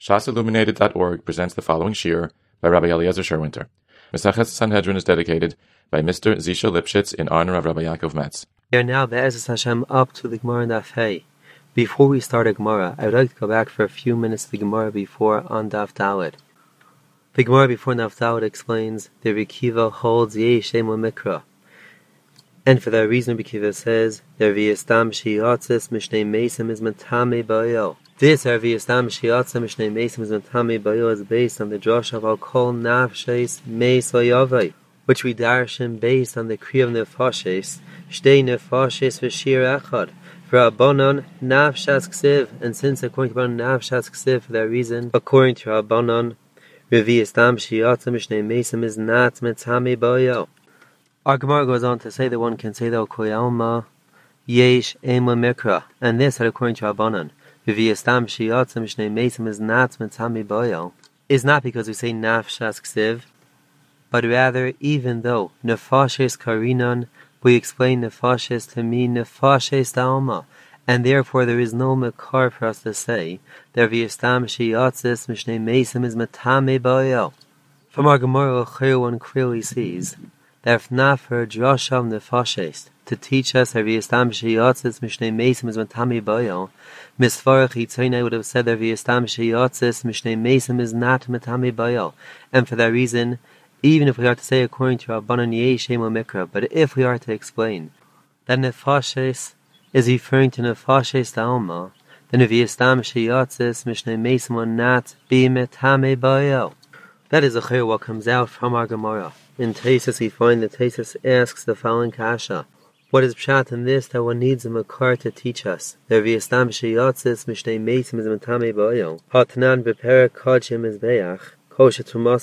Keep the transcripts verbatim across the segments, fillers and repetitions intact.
Shas Illuminated dot org presents the following shir by Rabbi Eliezer Sherwinter. Mesechet Sanhedrin is dedicated by Mister Zisha Lipschitz in honor of Rabbi Yaakov Metz. We are now, Be'ezus Hashem, up to the Gemara in Daf Hey. Before we start a Gemara, I would like to go back for a few minutes to the Gemara before on Daf Dalet. The Gemara before Daf Dalet explains that Rabbi Akiva holds Yesh Ema Mikra. And for that reason, Rabbi Akiva says, Rabbi Yistam Shiyatzis Mishnei Mesim is Matame Ba'il. This Rabbi Yistam Shiyatzis Mishnei Mesim is Matame Ba'il is based on the Josh of Al Kol Nafshes Meis Vayavai, which we darshan based on the Kriya of Nefashes, Shtei Nefashes V'Shir Echad, for Rabbanon Nafshas Ksiv, and since according to Rabbanon Nafshas Ksiv, for that reason, according to Rabbanon, Rabbi Yistam Shiyatzis Mishnei Mesim is not Matame Ba'il. Our Gemara goes on to say that one can say that Koyalma Yesh Ema Mikra, and this that according to Rabbanon, Rabbi Yistam Shiyatzis Mishnei Mesim is not Matame Ba'il, is not because we say Nafshas Ksiv, but rather, even though Nefashes Karinan, we explain Nefashes to mean Nefashes Da'alma, and therefore there is no Mekar for us to say that Rabbi Yistam Shiyatzis Mishnei Mesim is Matame Ba'il. From our Gemara, one clearly sees that if not for Drashav Nefashes to teach us Rabbi Yistam Shiyatzis Mishnei Mesim is Matame Ba'il, Misvarach Yitzayna would have said that Rabbi Yistam Shiyatzis Mishnei Mesim is not Matame Ba'il, and for that reason, even if we are to say according to Rabbanan Yesh Ema Mikra, but if we are to explain that Nefashes is referring to Nefashes Da'alma, then Rabbi Yistam Shiyatzis Mishnei Mesim will not be Matame Ba'il. That is a chayr what comes out from our Gemara. In Taisus we find that Taisus asks the following kasha: what is pshat in this that one needs a makar to teach us? The Rabbi Yistam Shiyatzis Mishnei Mesim is Matame Ba'il. Hatanan beperek kodshim mizbeach. And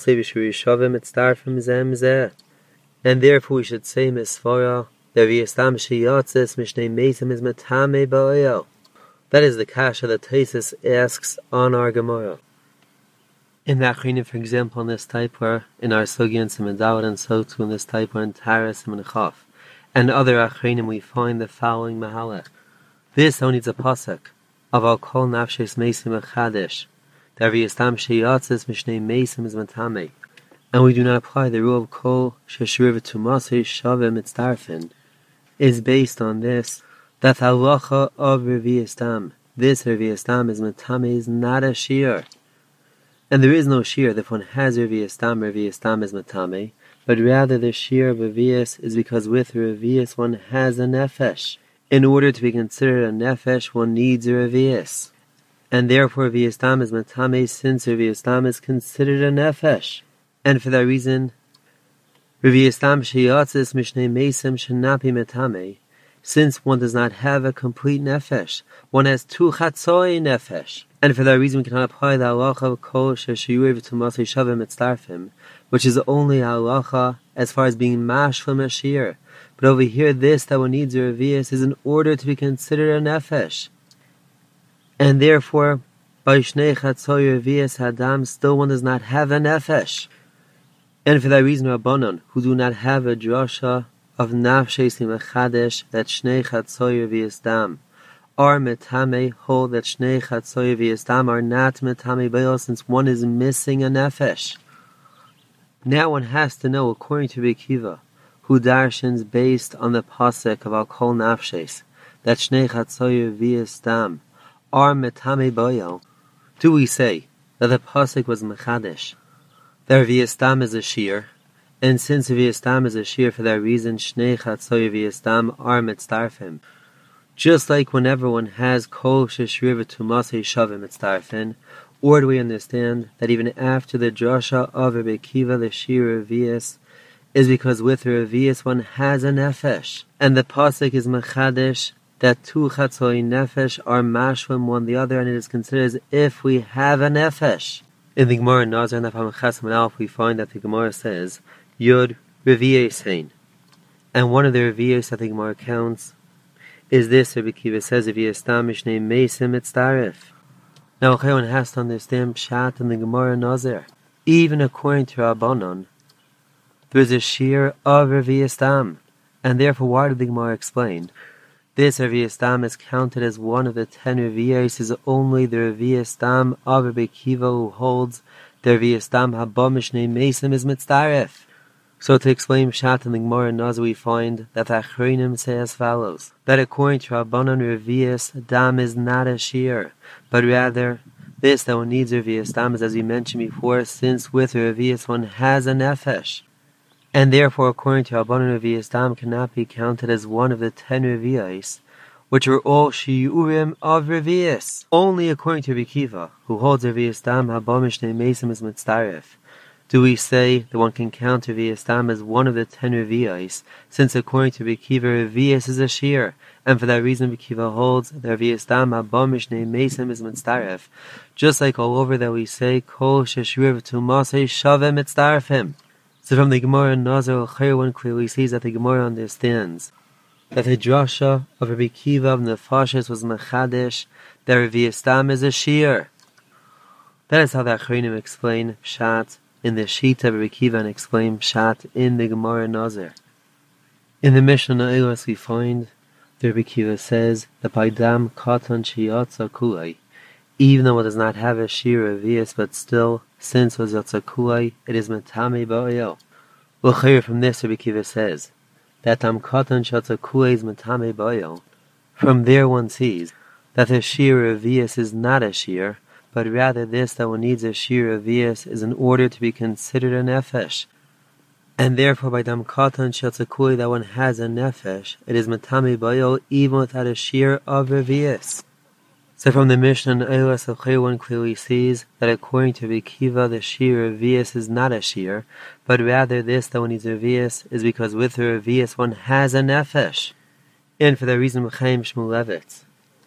therefore we should say Misvara, that Rabbi Yistam Shiyatzis Mishnei Mesim is Matame Ba'il. That is the kasha that Taisus asks on our Gemara. In the Achrinim, for example, in this type where in our Sugi and Simendawad and so too in this type where in Taras and Chaf, and other Achrinim we find the following Mahalach. This only needs a pasuk of Al Kol Nafshes Mesim Echadish. The Rabbi Yistam Shiyatzis Mishnei Mesim is Matame, and we do not apply the rule of Kol Sheshriv Tumasei Shavim Mitzdarfin, is based on this, that the halacha of Rabbi Yistam, this Rabbi Yistam is Matame, is not a shir. And there is no shir that if one has Rabbi Yistam, Rabbi Yistam is Matame, but rather the shir of Revius is because with Revius one has a nefesh. In order to be considered a nefesh, one needs a Revius. And therefore Rabbi Yistam is Matame, since Rabbi Yistam is considered a nefesh. And for that reason, Rabbi Yistam Shiyatzis Mishnei Mesim should not be Matame, since one does not have a complete nefesh. One has two chatzoi nefesh. And for that reason we cannot apply the halacha of Kol Sheshiyuv Tumasei Shavim Mitzdarfim, which is only halacha as far as being mashlim a shir. But over here, this that one needs a revius is in order to be considered a nefesh. And therefore, by Shnei Chatzoi Revius Hadam, still one does not have a nefesh. And for that reason, Rabbanon, who do not have a drasha of Nafshes Mechadesh, that Shnei Chatzoi Revius Dam, are Metame, hold that Shnei Chatzoi Revius Dam are not Metame Ba'il, since one is missing a nefesh. Now one has to know, according to Rabbi Akiva, who darshans based on the pasuk of Al Kol Nafshes, that Shnei Chatzoi Revius Dam are Metame Ba'il, do we say that the pasuk was Mechadesh, that Rabbi Yistam is a shir, and since Rabbi Yistam is a shir, for that reason Shnei Chatzoi Rabbi Yistam are Mitzdarfim? Just like whenever one has Kol Sheshriv Tumasei Shavim Mitzdarfim, or do we understand that even after the drasha of Rabbi Akiva, the shir Revius, is because with Revius one has a nefesh, and the pasuk is Mechadesh, that two chatzoi nefesh are mashlim one the other, and it is considered as if we have a nefesh. In the Gemara Nazar Nafam Chasam Alf, we find that the Gemara says Yud Reviusein, and one of the Revius that the Gemara counts is this. Rabbi Akiva says, Rabbi Yistam Mishnei Mesim Mitzdaref. Now, one has to understand pshat in the Gemara Nazar. Even according to Rabbanon, there is a shir of Rabbi Yistam, and therefore, why did the Gemara explain This Revi'as Dam is counted as one of the ten Revi'as is only the Revi'as Dam of Rabbi Akiva who holds the Revi'as Dam Haba Mishnei Mesim is Mitzdaref. So to explain Pshat in the Gemara Nazir, we find that the Achronim say as follows, that according to Rabbanan Revi'as Dam is not a shear, but rather this that one needs Revi'as Dam is, as we mentioned before, since with Revi'as one has a nefesh. And therefore, according to Rabbanan, Revi'as Dam cannot be counted as one of the ten Revi'as, which are all Shiurim of Revi'as. Only according to Rabbi Akiva, who holds Revi'as Dam Haba Mishnei Mesim is Mitzdaref, do we say that one can count Revi'as Dam as one of the ten Revi'as, since according to Rabbi Akiva, Revi'as is a shear, and for that reason Rabbi Akiva holds that Revi'as Dam Haba Mishnei Mesim is Mitzdaref, just like all over that we say, Kol Sheshur V'Tumasei Shaveh Mitzdarefim. So from the Gemara Nazir, one clearly sees that the Gemara understands that the drasha of Rabbi Akiva of Nefashis was Mechadesh, that Revi'as Dam is a shear. That is how the Achronim explain Pshat in the Shita of Rabbi Akiva and explain Pshat in the Gemara Nazir. In the Mishnah Eilos we find that Rabbi Akiva says that by Dam Katan Shiyatza Kulei, even though it does not have a shear Revi'as, but still, since it was Yatza Kulei, it is Metame Ba'ayel. Well, from this Rabbi Akiva says that Dam Katan Shiyatza Kulei is Metame Ba'ayel. From there one sees that the shear Revi'as is not a shear, but rather this that one needs a shear Revi'as is in order to be considered a nefesh. And therefore by Dam Katan Shiyatza Kulei that one has a nefesh, it is Metame Ba'ayel even without a shear of Revi'as. So from the Mishnah in Eilos of one clearly sees that according to Rabbi Akiva, the shear Revi'as is not a shear, but rather this that one needs Revi'as is because with the Revi'as one has a nefesh. And for that reason, Chaim Shmulevitz,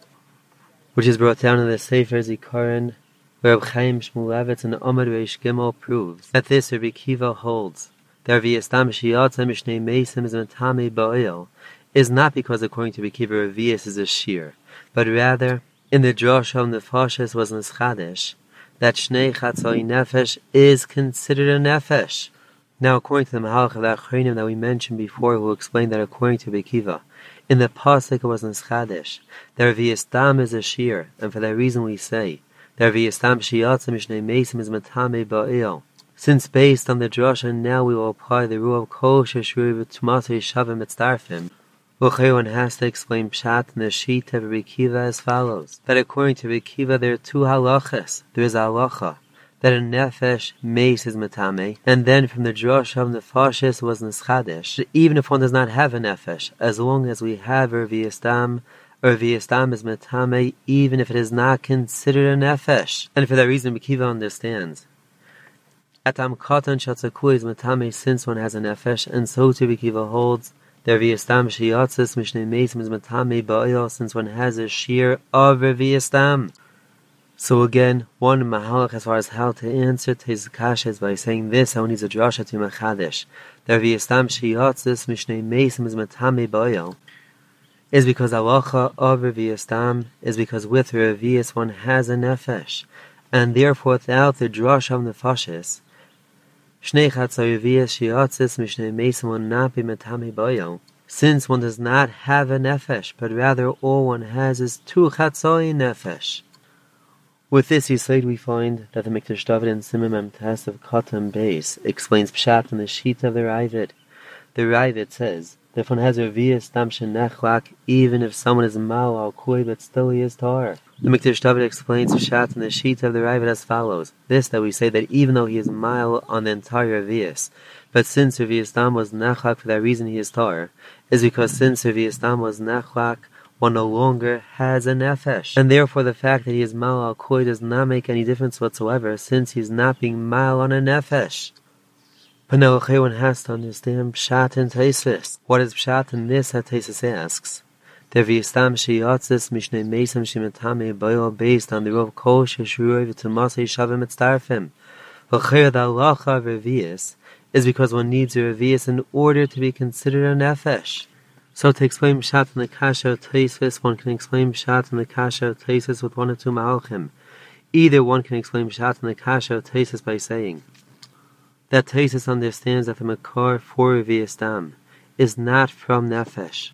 which is brought down in the Sefer Zikaron, where Chaim Shmulevitz and Amud Reish Gimel proves that this Rabbi Akiva holds that Revi'as Dam Shiyatza Mishnei Mesim is Metame Ba'ayel is not because according to Rabbi Akiva, Revi'as is a shear, but rather in the drasha of Nefashis was Neschadesh, that Shnei Chatzai Nefesh is considered a Nefesh. Now, according to the Mahalach of the Achronim that we mentioned before, who explained that according to Rabbi Akiva, in the Pasuk it was Neschadesh, that Revi'as Dam is a shear, and for that reason we say that Revi'as Dam Shiyatza Mishnei Mesim is Metame Ba'ayel. Since based on the drasha, now we will apply the rule of Kol Sheshur V'Tumasei Shaveh Mitzdarefim. Well, one has to explain Pshat in the sheet of Rabbi Akiva as follows, that according to Rabbi Akiva there are two halachas. There is a halacha that a nefesh meis is metame, and then from the drasha of Nefashis was neschadesh. Even if one does not have a nefesh, as long as we have a Revi'as Dam, or Revi'as Dam is metame, even if it is not considered a nefesh. And for that reason, Rabbi Akiva understands that Dam Katan Shiyatza Kulei is metame since one has a nefesh, and so too Rabbi Akiva holds the Revi'as Dam Shiyatza Mishnei Mesim is Metame Ba'ayel since one has a shear of Revi'as Dam. So again, one mahalach as far as how to answer to his kasha is by saying this, how needs a drasha to Mechadesh. The Revi'as Dam Shiyatza Mishnei Mesim is Metame Ba'ayel is because halacha of Revi'as Dam is because with Revi'as one has a nefesh, and therefore without the drasha of Nefashis, Shnei Chatzai Revi'as Shiyatzis Mishnei Mesim will not be Metame Ba'ayel, since one does not have a nefesh, but rather all one has is two Chatzai nefesh. With this Yisod we find that the Mikdash David in Simon Memtas of Katan Beis explains Pshat in the sheet of the Ravid. The Ravid says that if one has a Revi'as Dam Shenechlak, even if someone is Mal al Koi, but still he is Tar. The Mikdash David explains Pshat in the sheet of the Ravid as follows. This that we say that even though he is Mal on the entire Revi'as, but since Revi'as Dam was Nechlak, for that reason he is Tar, is because since Revi'as Dam was Nechlak, one no longer has a nefesh. And therefore the fact that he is Mal al Koi does not make any difference whatsoever, since he is not being Mal on a nefesh. But now one has to understand Pshat and Taisus. What is Pshat in this that Taisus asks? The Revi'as Dam Shiyatzis Mishnei Mesim Shemetame Ba'ayel based on the rule of Kol Sheshur V'Tumasei Shaveh Mitzdarefim. L'chayr the halacha of Revi'as is because one needs a Revi'as in order to be considered a nefesh. So to explain Pshat in the kasha of Taisus, one can explain Pshat in the kasha of Taisus with one or two mahalchim. Either one can explain Pshat in the kasha of Taisus by saying that Taisus understands that the makar for Revi'as Dam is not from nefesh,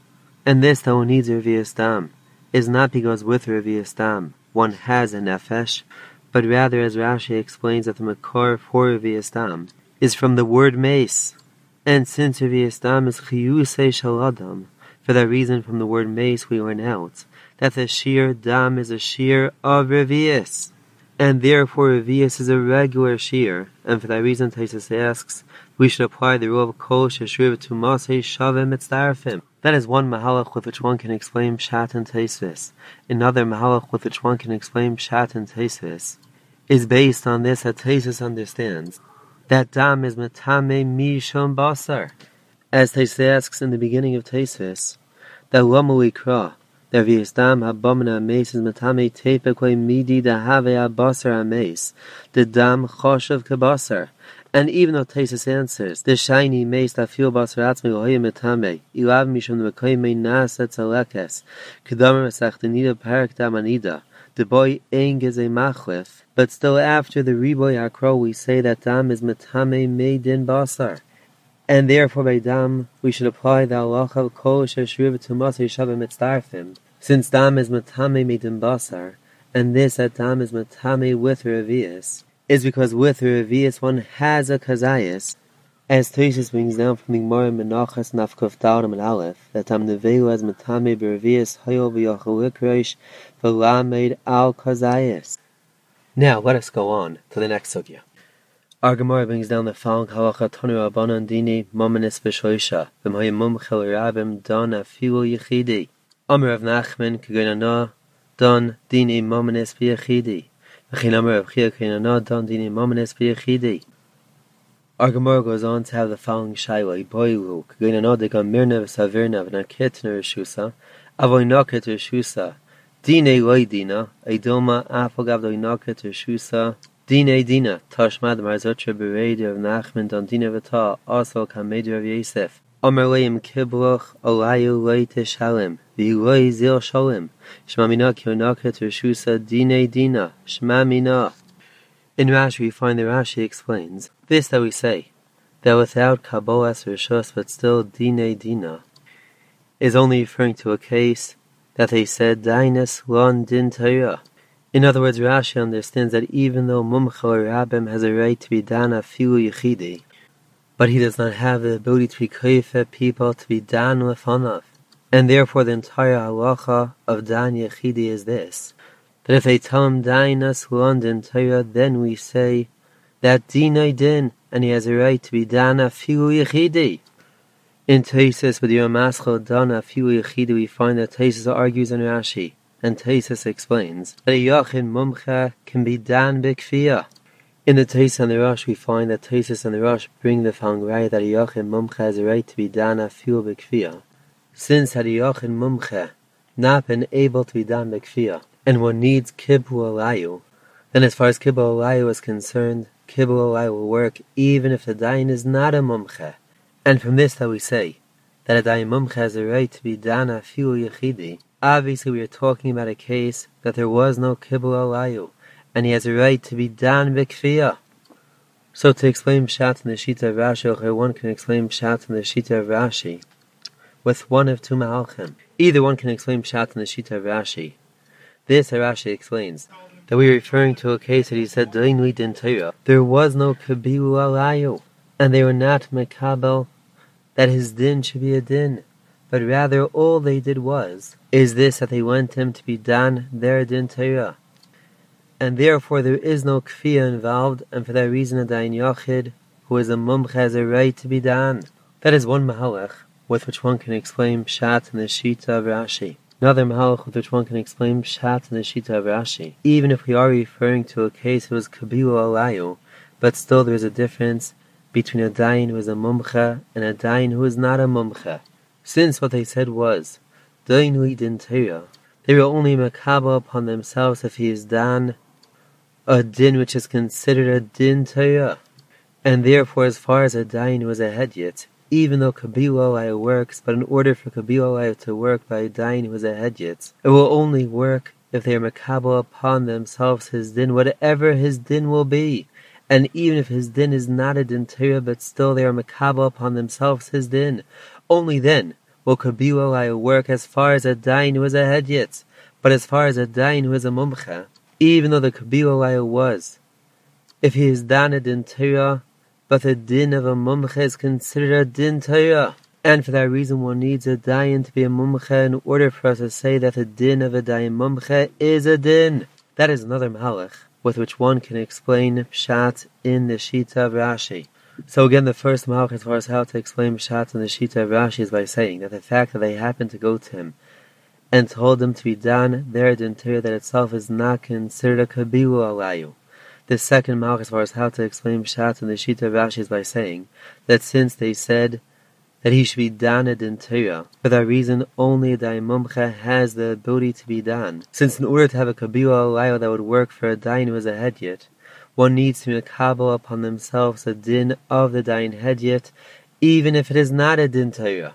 And this, though one needs Revi'as Dam, is not because with Revi'as Dam one has a nefesh, but rather, as Rashi explains, that the makor for Revi'as Dam is from the word mace. And since Revi'as Dam is chiyusei shel adam, for that reason from the word mace we learn out that the shear dam is a shear of Revi'as, and therefore Revi'as is a regular shear, and for that reason Taisus asks we should apply the rule of kol sheshriv to masei shavim mitzdarfim. That is one mahalach with which one can explain Pshat and Tosfos. Another mahalach with which one can explain Pshat and Tosfos is based on this that Tosfos understands that dam is metame mishum basar. As Tosfos asks in the beginning of Tosfos, that lama likra, that Revi'as Dam habamna ames is metame tepekwe midi dahave abasar ames, the dam choshev kabasar. And even though Tosfos answers, the shiny mace that feel basar atzmi lohoye metame, ilav mishum nemekoy me nasa tzalekes, kedamer mesachtenida parak damanida, the boy eng is a machlif, but still after the riboy akro we say that dam is metame meidin basar. And therefore by dam we should apply the halacha of kol sheshriv to masei shavim mitzdarfim, since dam is metame meidin basar, and this that dam is metame with Revi'as, is because with Revi'as one has a kazayas, as Tosfos brings down from the Gemara Menachos Nafkuf Daled and Aleph, that Tam Nevelu as Metame B'Revi'as Hayol V'Yachal Likreish V'Lamed Al Kazayas. Now let us go on to the next sugya. Our Gemara brings down the following halacha: Tanu Rabbanan Dini Momenis B'Shoisha V'Mhayim Mumchel Rabim Don Afilu Yechidi Amar Rav Nachman K'Goynana Don Dini Momenis B'Yechidi V'Chin Amar Rav Chia K'Goynana Don Dini Momenis B'Yechidi. Our Gemara goes on to have the following shaila: Boilu K'Goynana Degan Mirna V'Savirna V'Naketna Reshusa Avoy Naket Reshusa Dine Loi Dina Eidoma Afagav Loi Naket Reshusa Dine Dina Tashmad Marzotra Beredi of Nachman Don Dina Vata also Kamedi of Yosef Omer Leim Kibloch Olayu Loi Teshalim V'Loi Zil Shalim Shmamina Kyonaket Reshusa Dine Dina Shmamina. In Rashi we find that Rashi explains this, that we say that without Kabolas Rishus but still Dine Dina is only referring to a case that they said Dainas Lon Din Torah. In other words, Rashi understands that even though Mumchel Rabim has a right to be Dana Filu Yechidi, but he does not have the ability to be Koyfe people to be Dan Lefanav. And therefore the entire halacha of Dan Yechidi is this, that if they tell him Dainas Lon Din Torah, then we say that Dinai Din, and he has a right to be Dana Filu Yechidi. In Tosfos with Yomaschel Dana Filu Yechidi we find that Tosfos argues on Rashi, and Tosfos explains that a Yachin Mumcha can be Dan B'Kfiyah. In the Tosfos and the Rosh we find that Tosfos and the Rosh bring the following right that a Yachin Mumcha has a right to be Dana Filu B'Kfiyah, since had a Yachin Mumcha not been able to be Dan B'Kfiyah, and one needs Kibbu Alayu, then as far as Kibbu Alayu is concerned, Kibbu Alayu will work even if the Dayan is not a Mumcha. And from this that we say that a Dayan Mumcha has a right to be Dana Filu Yechidi, obviously we are talking about a case that there was no Kibbu Alayu, and he has a right to be Dan B'Kfiyah. So to explain Pshat in the Shita of Rashi, one can explain Pshat in the Shita of Rashi with one of two Mahalchim. Either one can explain Pshat in the Shita of Rashi. This Rashi explains that we are referring to a case that he said Dainui Din Torah. There was no Kibbu Alayu, and they were not Mekabel that his din should be a din, but rather all they did was is this, that they want him to be Dan their Din Torah, and therefore there is no Kfiyah involved, and for that reason a Dayan Yachid who is a Mumch has a right to be Dan. That is one Mahalach with which one can explain Pshat in the Shita of Rashi. Another Mahalach with which one can explain Pshat in the Shita of Rashi, even if we are referring to a case that was Kibbu Alayu, but still there is a difference between a Dayan who is a Mumcha and a Dayan who is not a Mumcha. Since what they said was Dainui Din Torah, they will only makabel upon themselves if he is Dan a din which is considered a Din Torah, and therefore as far as a Dayan who is a Hedyot, even though Kibbu Alayu works, but in order for Kibbu Alayu to work by a Dayan who is a Hedyot, it will only work if they are makabel upon themselves his din, whatever his din will be. And even if his din is not a Din Torah, but still they are makabel upon themselves his din, only then will Kabilu Alayu work as far as a dain who is a hedyot, but as far as a dain who is a mumcha, even though the Kabilu Alayu was, if he is dan a din Torah, but the din of a mumcha is considered a din Torah. And for that reason one needs a dayan to be a mumcha in order for us to say that the din of a dayan mumcha is a din. That is another mahalach with which one can explain pshat in the shita of Rashi. So again, the first mahalach as far as how to explain pshat in the shita of Rashi is by saying that the fact that they happened to go to him and told him to be dan their din Torah, that itself is not considered a kabilu alayu. The second mahalach as far as how to explain pshat in the shita of Rashi is by saying that since they said that he should be daned in Torah, for that reason only a dayan mumcha has the ability to be dan. Since in order to have a kabilu alayu that would work for a dayan who is a hedyot, one needs to makabel upon themselves a din of the dayan hedyot, even if it is not a din Torah.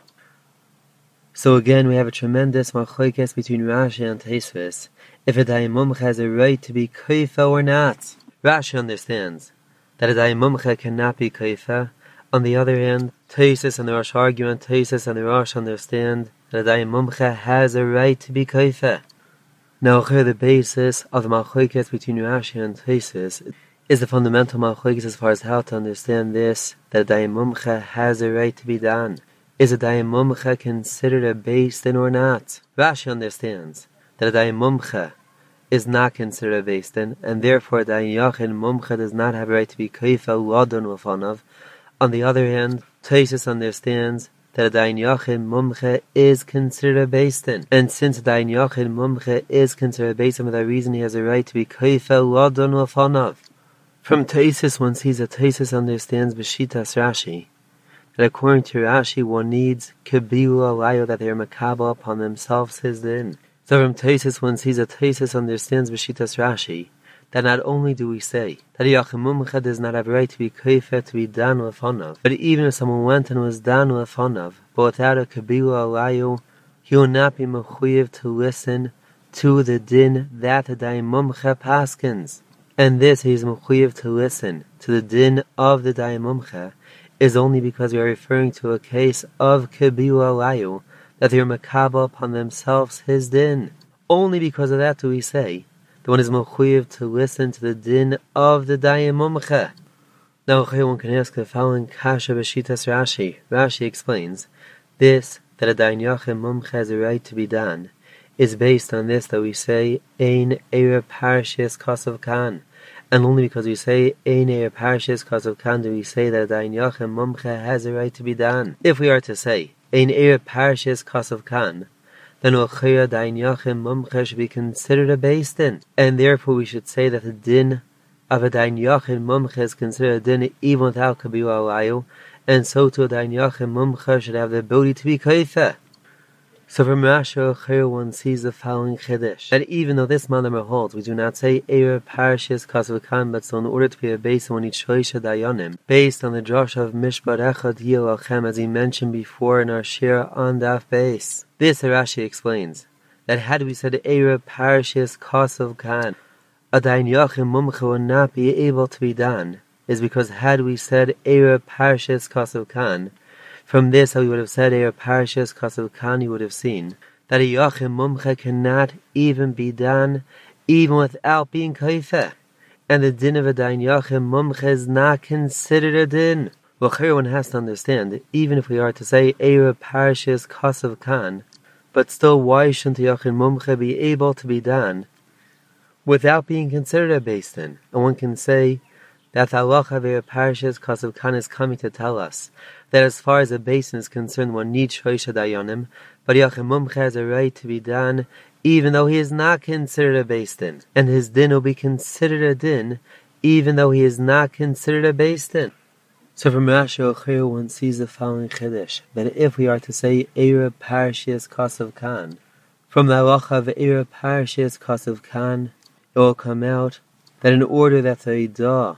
So again, we have a tremendous machlokes between Rashi and Tosfos if a dayan mumcha has a right to be koifa or not. Rashi understands that a dayan mumcha cannot be koifa. On the other hand, Tosfos and the Rosh argue, and Tosfos and the Rosh understand that a dayan mumcha has a right to be koifa. Now, here the basis of the machlokes between Rashi and Tosfos is the fundamental machlokes as far as how to understand this, that a dayan mumcha has a right to be dan. Is a dayan mumcha considered a beis din or not? Rashi understands that a dayan mumcha is not considered a beis din, and therefore a dayan yachid mumcha does not have a right to be koifa ladon lefanav. On the other hand, Tosfos understands that a dayan yachid mumcha is considered a beis din, and since a dayan yachid mumcha is considered a beis din, for that reason he has a right to be koifa ladon lefanav. From Tosfos one sees that Tosfos understands b'shitas Rashi that according to Rashi one needs kabilu alayu that they are makabel upon themselves his din. So from Tosfos one sees that Tosfos understands b'shitas Rashi that not only do we say that a yachid mumcha does not have a right to be koifa to be dan lefanav, but even if someone went and was dan lefanav, but without a kabilu alayu, he will not be mechuyev to listen to the din that the dayan mumcha paskins. And this he is mechuyev to listen to the din of the dayan mumcha is only because we are referring to a case of kabilu alayu that they are makabel upon themselves his din. Only because of that do we say the one is mechuyev to listen to the din of the dayan mumcha. Now, one can ask the following kasha b'shitas Rashi. Rashi explains this, that a dayan yachid mumcha has a right to be dan, is based on this that we say ein erev parshas kasav kan, and only because we say ein erev parshas kasav kan do we say that a dayan yachid mumcha has a right to be dan. If we are to say ein erev parshas kasav kan, then Ochaya dayan yachid mumcha should be considered a beis din, and therefore we should say that the din of a dayan yachid mumcha is considered a din even without kabilu alayu, and so too a dayan yachid mumcha should have the ability to be koifa. So from Rashi Ochaya one sees the following chiddush, that even though this manner holds, we do not say erev parshas kasav kan, but so in order to be a beis din, we need shloisha dayanim, based on the drush of mishpat echad yil lachem, as he mentioned before in our shir on daf base. This Rashi explains that had we said erev parshas kasav kan, a dayan yachid mumcha would not be able to be dan, is because had we said erev parshas kasav kan, from this how we would have said erev parshas kasav kan, you would have seen that a yachid mumcha cannot even be dan even without being koifa, and the din of a dayan yachid mumcha is not considered a din. Well, here one has to understand, even if we are to say erev parshas kasav kan, but still, why shouldn't a yachid mumcha be able to be dan without being considered a beis din? And one can say that the halacha of erev parshas kasav kan is coming to tell us that as far as a beis din is concerned, one needs shloisha dayanim, but yachid mumcha has a right to be dan even though he is not considered a beis din, and his din will be considered a din even though he is not considered a beis din. So from Rashi Ochaya one sees the following chiddush, that if we are to say erev parshas kasav kan, from the halacha of erev parshas kasav kan, it will come out that in order that the idah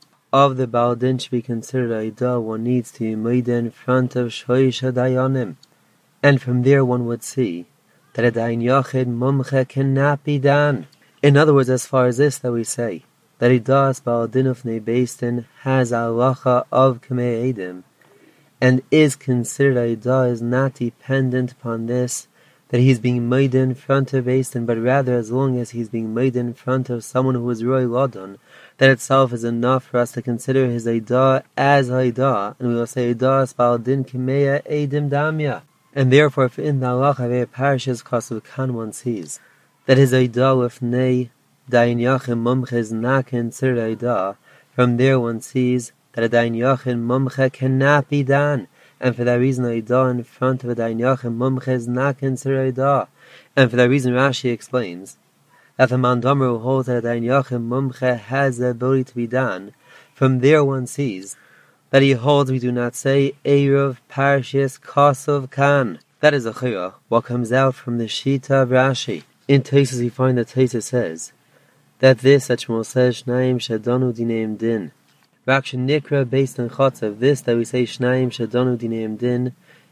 of the Baal Din should be considered a idah, one needs to be made in front of shloisha dayanim, and from there one would see that a dayan yachid mumcha cannot be dan. In other words, as far as this that we say that idas Baal Din of beis din has a halacha of kamei edim, and is considered Aidah is not dependent upon this, that he's being made in front of Beis Din, but rather as long as he's being made in front of someone who is Roy Ladon, that itself is enough for us to consider his Aidah as Aidah, and we will say Aidah Spal Din Kimeya Eidim Damya. And therefore, if in the Allah Havei Parashas Kasav Khan one sees that his Aidah with Nei Dain Yachin Mumche is not considered Aidah, from there one sees that a Dain Yachin Mumche cannot be done, and for that reason Aidah in front of a Dain Yachin Mumche is not considered Aidah. And for that reason Rashi explains that the Mandamer who holds that a Dain Yachin Mumche has the ability to be done, from there one sees that he holds we do not say Erev Parashas Kasav Khan. That is a chiyah, what comes out from the Shita of Rashi. In Taisus we find that Taisus says that this that Shmuel says Shnayim Shadanu Dineim Din. Raksha Nikra based on Chotzav, this that we say Shnayim Shadanu Dineim Din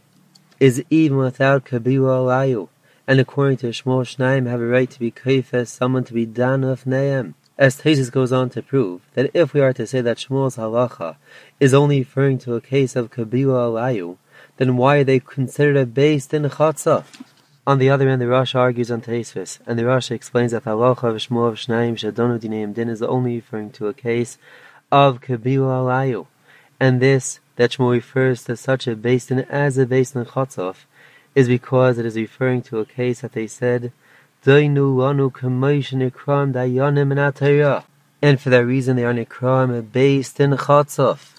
is even without Kabila Alayu. And according to Shmuel, Shnayim have a right to be kaifes, someone to be dan of Neim. As Taisus goes on to prove that if we are to say that Shmuel's halacha is only referring to a case of Kabila Alayu, then why are they considered based in Chotzav? On the other hand, the Rosh argues on Taisus, and the Rosh explains that the halacha of Shmuel of Shnayim Shadonu Dineim Din is only referring to a case of Kabila Alayu, and this that Shmuel refers to such a based in as a based in Chotzav is because it is referring to a case that they said Dainu Lanu Kamosh Nikram Dayanim and Atayah, and for that reason they are Nikram based in Chotzav.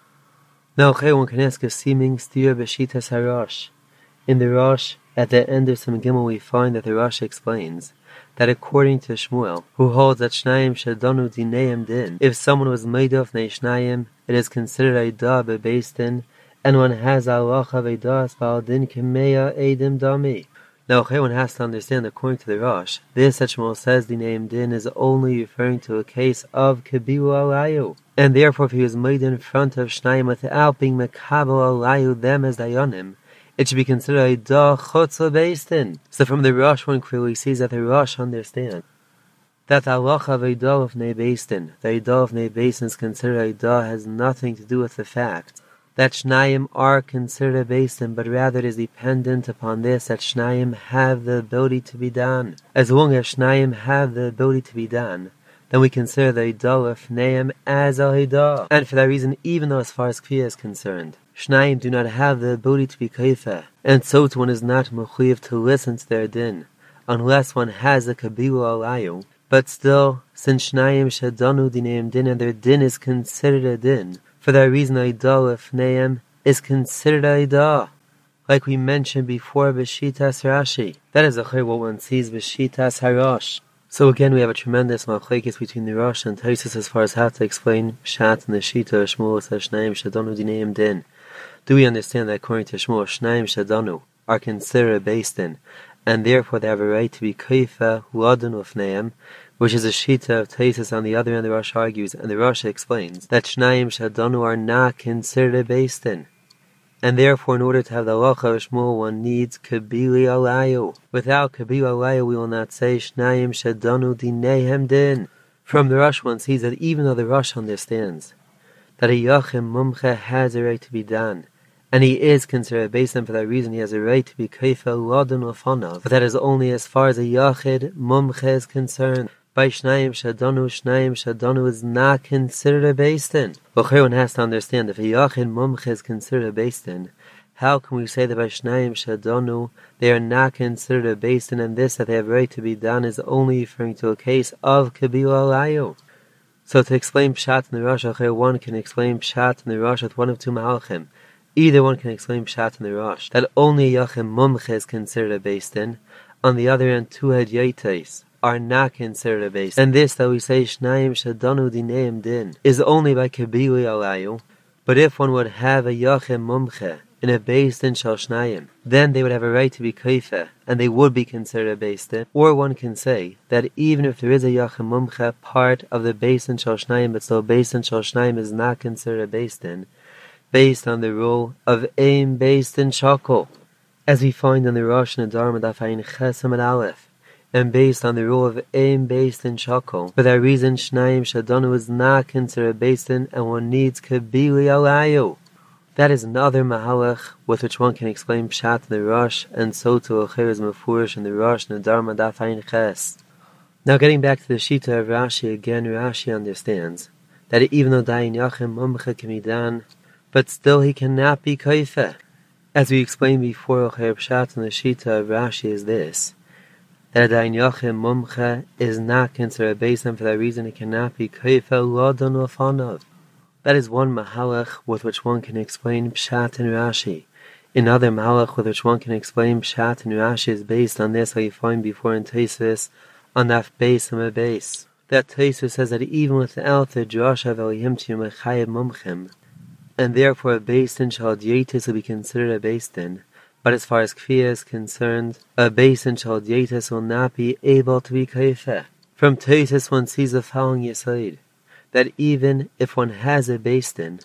Now, okay, one can ask a seeming steer b'shitas harash. In the Rosh, at the end of some Gimel, we find that the Rosh explains that according to Shmuel, who holds that Shnayim Shadanu Dineim Din, if someone was made of Nei Shnayim, it is considered Aidah bebeis din, and one has Allah of Aidah Spal Din Kimeya Eidim Dami. Now, okay, one has to understand, according to the Rosh, this that Shmuel says Dineim Din is only referring to a case of Kabilu Alayu. And therefore, if he was made in front of Shnayim without being Mekabel Alayu, them as Dayanim, it should be considered Aidah Chutz beis din. So from the Rosh, one clearly sees that the Rosh understand that the halacha of Aidah of Nei beis din, the Aidah of Nei beis din is considered Aidah, has nothing to do with the fact that Shnayim are considered beis din, but rather it is dependent upon this that Shnayim have the ability to be done. As long as Shnayim have the ability to be done, then we consider the Aidah of Neim as a Aidah. And for that reason, even though as far as Kriya is concerned, Shnayim do not have the ability to be Kaifeh, and so one is not mechuyev to listen to their din, unless one has a Kabilu Alayu. But still, since Shnayim Shadanu Dineim Din, and their din is considered a din, for that reason Aidah of Neim is considered Aidah. Like we mentioned before, B'shitas Rashi. That is a chayr what one sees B'shitas Harash. So again, we have a tremendous machlekes between the Rosh and Taisus as far as how to explain Pshat and the Shita of Shmuel says Shnayim Shadanu Dineim Din. Do we understand that according to Shmuel, Shnayim Shadanu are considered beis din, and therefore they have a right to be Kaifa Ladon Ufneim, which is a Shita of Taisus on the other end the Rosh argues, and the Rosh explains that Shnayim Shadanu are not considered beis din. And therefore, in order to have the halacha of Shmuel, one needs Kabili Alayu. Without Kabili Alayu, we will not say Shnayim Shadanu Dinehem Din. From the Rosh, one sees that even though the Rosh understands that a Yachim Mumche has a right to be done, and he is considered beis din, for that reason he has a right to be Kaifa Ladon Lefanav, but that is only as far as a Yachid Mumche is concerned. By Shnayim Shadanu, Shnayim Shadanu is not considered a beis din. But one has to understand, if a Yachid Mumche is considered a beis din, how can we say that by Shnayim Shadanu they are not considered a beis din, and this that they have right to be done is only referring to a case of Kabila Alayu? So to explain Pshat in the Rosh, one can explain Pshat in the Rosh with one of two Mahalchim. Either one can explain Pshat in the Rosh that only a Yachid Mumche is considered a beis din. On the other hand, two Hadyatais are not considered a beis din. And this that we say Shnayim Shadanu Dineim Din is only by Kabili Alayu. But if one would have a Yachid Mumche in a beis din shal Shnayim, then they would have a right to be Kaifeh, and they would be considered a beis din. Or one can say that even if there is a Yachid Mumche part of the beis din shal Shnayim, but still beis din shal Shnayim is not considered a beis din, based on the rule of Ein beis din Shakol, as we find in the Rosh and the Dharma Daf Ayin Chesam and Aleph, and based on the rule of Ein beis din Shakol. For that reason, Shnayim Shadanu is not considered beis din, and one needs Kabili Alayu. That is another mahalach with which one can explain Pshat in the Rosh, and so to Ocher is Mefurish in the Rosh and the Dharma Daf Ayin Ches. Now getting back to the Shita of Rashi again, Rashi understands that even though Dayan Yachim Mumcha can be done, but still he cannot be Kaifeh. As we explained before, Ocher Pshat in the Shita of Rashi is this, that a Dayan Yachim Mumcha is not considered a base, and for that reason it cannot be Kaifeh Lodon Lafanov. That is one mahalach with which one can explain Pshat and Rashi. Another mahalach with which one can explain Pshat and Rashi is based on this, how you find before in Taisus, on that base and a base. That Taisus says that even without the drasha of Elihim to Mechayim Mumchim, and therefore a base din shal dietis will be considered a base din, but as far as Kfiyah is concerned, a base din shal dietis will not be able to be Kaifeh. From Taisus one sees the following Yesod, that even if one has a base din,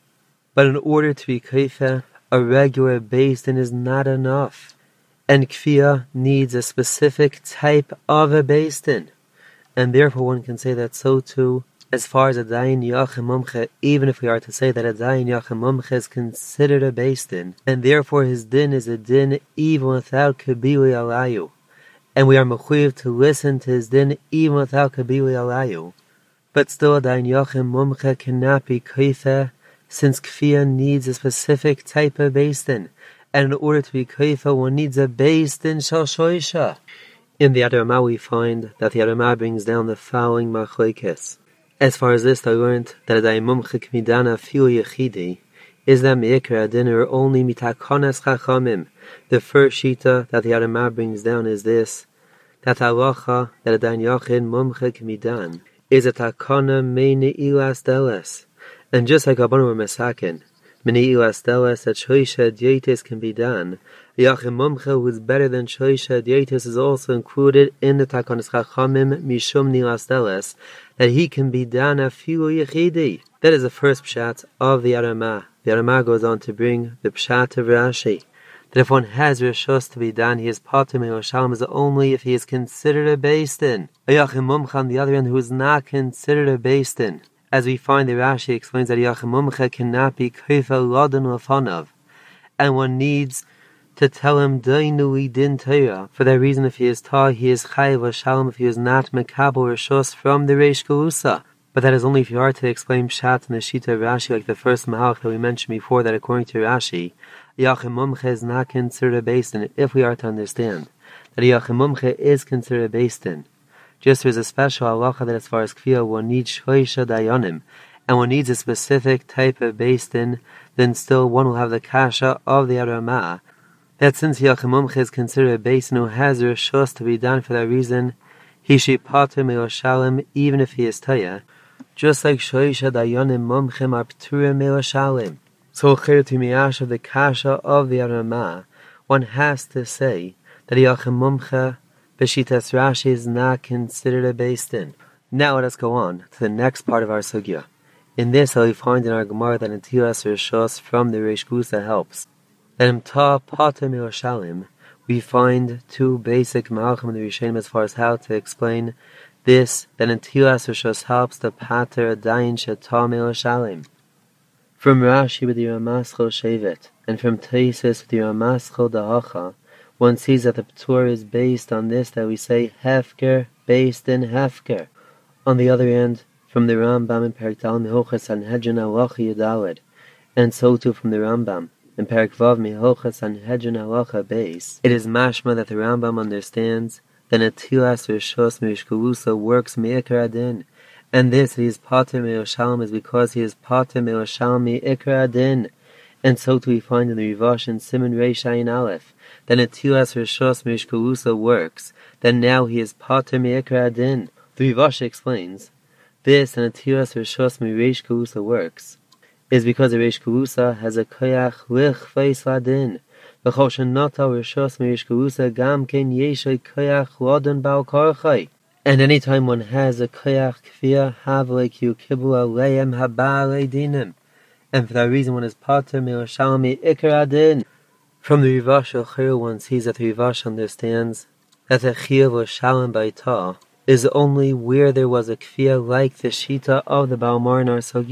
but in order to be Kaifeh, a regular base din is not enough, and Kfiyah needs a specific type of a base din, and therefore one can say that so too, as far as a Dayan Yachim Mumcha, even if we are to say that a Dayan Yachim Mumcha is considered a base din, and therefore his din is a din even without Kabili Alayu, and we are mechuyev to listen to his din even without Kabili Alayu, but still a Dayan Yachim Mumcha cannot be Kaifeh, since Kfiyah needs a specific type of base din, and in order to be Kaifeh, one needs a base din shal shoisha. In the Adramah we find that the Adramah brings down the following machlokes. As far as this, I learned that a Dayan Mumcha can be done afilu yechidi, is that me'ikar adin or only mitakonas chachamim. The first shita that the Adramah brings down is this, that halacha that a Dayan Yachim Mumcha can be done is a takana me ne'ilas deles. And just like Rabbanan were mesaken, me ne'ilas deles, that shoisha dietis can be done, Yachim Mumcha, who is better than shoisha dietis, is also included in the takanas chachamim mishum ne'ilas deles, that he can be done afilu yechidi. That is the first pshat of the Adramah. The Adramah goes on to bring the pshat of Rashi, that if one has rishos to be done, he is patur me'oshalom is only if he is considered a base din. A Yachim Mumcha, on the other hand, who is not considered a base din, as we find the Rashi explains that Yachim Mumcha cannot be Kaifeh Lodon Lafanov, and one needs to tell him Dainu Din Torah. For that reason, if he is taught, he is Chayiv Shalom if he is not Mekabel Rishos from the Reish Galusa. But that is only if you are to explain Pshat in the Shita of Rashi, like the first Mahalach that we mentioned before, that according to Rashi, Yachim Mumcha is not considered a base din, if we are to understand that Yachim Mumcha is considered a base din. Just there's a special halacha that as far as Kfiyah, one needs shoisha dayanim, and one needs a specific type of base din, then still one will have the kasha of the Adramah, that since Yachim Mumcha is considered a base din who has rishos to be done for that reason, he should patur me'oshalom even if he is taya, just like shoisha dayanim mumchim are p'turim me'oshalom. So clear to miyash of the kasha of the Adramah, one has to say that Yachim Mumcha B'shitas Rashi is not considered a base din. Now let us go on to the next part of our sugya. In this, we find in our Gemara that Netilas Rishos from the Reish Galusa helps. That in Ta Pater Me'oshalim, we find two basic malachim in the Rishonim as far as how to explain this, that Netilas Rishos helps the Pater Dayan Sheta Me'oshalim. From Rashi with the Ramaschol Shevet, and from Taisus with the Ramaschol Dahacha, one sees that the P'tur is based on this, that we say Hefker, based in Hefker. On the other hand, from the Rambam in Perek Dal Mihochas Sanhedrin Halacha Yudaled, and so too from the Rambam in Perek Vav Mihochas Sanhedrin Halacha base, it is mashma that the Rambam understands that Netilas Rishos Reish Galusa works Me'ikar Adin, and this, he is patur me'oshalom, is because he is patur me'oshalom me'ikar adin. And so too we find in the Rivash in Siman Reish Ayin Aleph, that Netilas Rishos Reish Galusa works, then now he is patur me'ikar adin. The Rivash explains, this, and Netilas Rishos Reish Galusa works, is because the Reish Galusa has a koyach lichveis ladin. V'chol shenata Rishos Reish Galusa gam ken yeshay koyach ladin bal karchai. And any time one has a koyach kfiyah, have like you kibbu aleim haba dinim. And for that reason one is patur me'oshalom me'ikar adin. From the Rivash Ochir one sees that the Rivash understands that the chiyuv of shalom baita is only where there was a kfiyah like the shita of the Baal Mar in our sugya.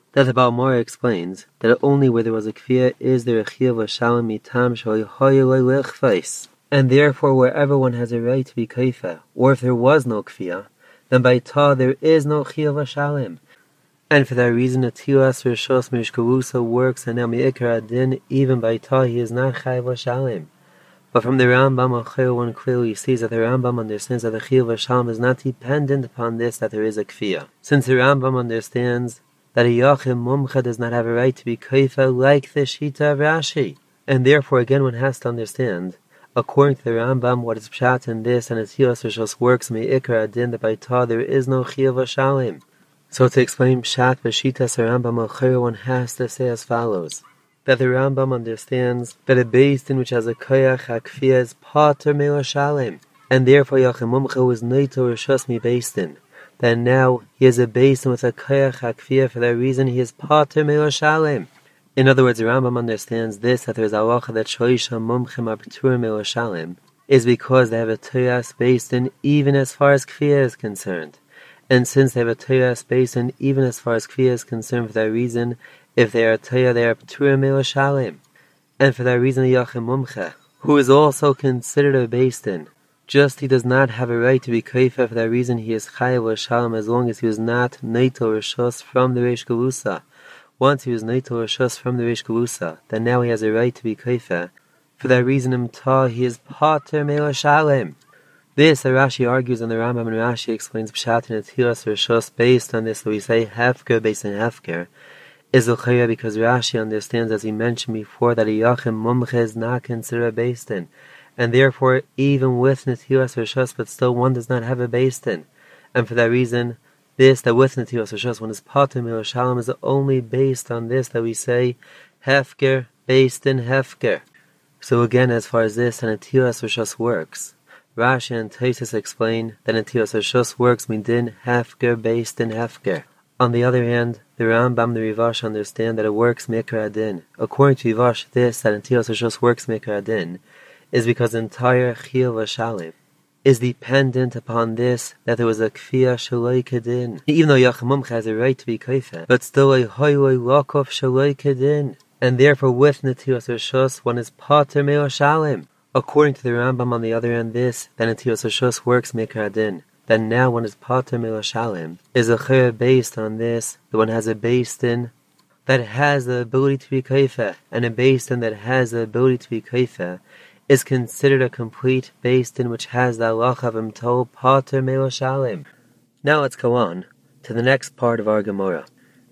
that the Baal Mora explains that only where there was a kfiyah is there a chiyuv l'shalom mitam shelo hoyeloi lichfeis, and therefore wherever one has a right to be kaifa, or if there was no kfiyah, then by ta there is no chiyuv l'shalom. And for that reason, a tilas rishos mishkavusa works, and now mi'ikar adin, even by ta he is not chayv l'shalom. But from the Rambam Achayil, one clearly sees that the Rambam understands that the chiyuv l'shalom is not dependent upon this, that there is a kfiyah. Since the Rambam understands that a Yachim Mumcha does not have a right to be kaifa like the Shita of Rashi. And therefore, again, one has to understand, according to the Rambam, what is pshat in this, and its tilas rishos works mi'ikar adin, that by ta there is no chiyuv l'shalom. So to explain pshat b'shitas Rambam Achayil, one has to say as follows: that the Rambam understands that a beis din which has a koyach hakfiyah is pater me'lashalem, and therefore Yachim Mumcha is neito rishos mi beis din. That now he is a beis din with a koyach hakfiyah, for that reason he is pater me'lashalem. In other words, the Rambam understands this, that there is a halacha that shoisha mumchim are patur me'lashalem, is because they have a toyas beis din even as far as kfiyah is concerned. And since they have a toyas beis din even as far as kfiyah is concerned, for that reason, if they are Taya, they are P'tura Me'lashalem. And for that reason, the Yachim Mumcha, who is also considered a beis din, just he does not have a right to be Kaifa, for that reason he is Chayav L'Shalom as long as he was not Neito Rishos from the Reish Galusa. Once he was Neito Rishos from the Reish Galusa, then now he has a right to be Kaifa. For that reason, Imta, he is Pater Me'lashalem. This, the Rashi argues, and the Rambam and Rashi explains Pshat and Atilas Rishos based on this, so we say Hefker based on Hefker, is l'chayah because Rashi understands, as we mentioned before, that a Yachim Mumcha is not considered a beis din, and therefore even with Netilas Rishos, but still one does not have a beis din. And for that reason, this, that with Netilas Rishos, one is pater me'lashalom, is only based on this, that we say Hefker, beis din, Hefker. So again, as far as this and Netilas Rishos works, Rashi and Tosfos explain that Netilas Rishos works midin Hefker, beis din, Hefker. On the other hand, the Rambam, the Rivash, understand that it works mikra adin. According to Rivash, this, that Netilas Rishos works mikra adin, is because the entire chiyuv l'shalom is dependent upon this, that there was a kfiyah shaloi kedin. Even though Yachim Mumcha has a right to be kaifa, but still a hoyloi lakov shaloi kedin. And therefore, with Netilas Rishos, one is pater me'lashalom. According to the Rambam, on the other hand, this, that Netilas Rishos works mikra adin, then now one is pater me'lashalom, is a chayah based on this, that one has a beis din that has the ability to be kaifa, and a beis din that has the ability to be kaifa is considered a complete beis din which has the halacha of imtol pater me'lashalom. Now let's go on to the next part of our Gemara.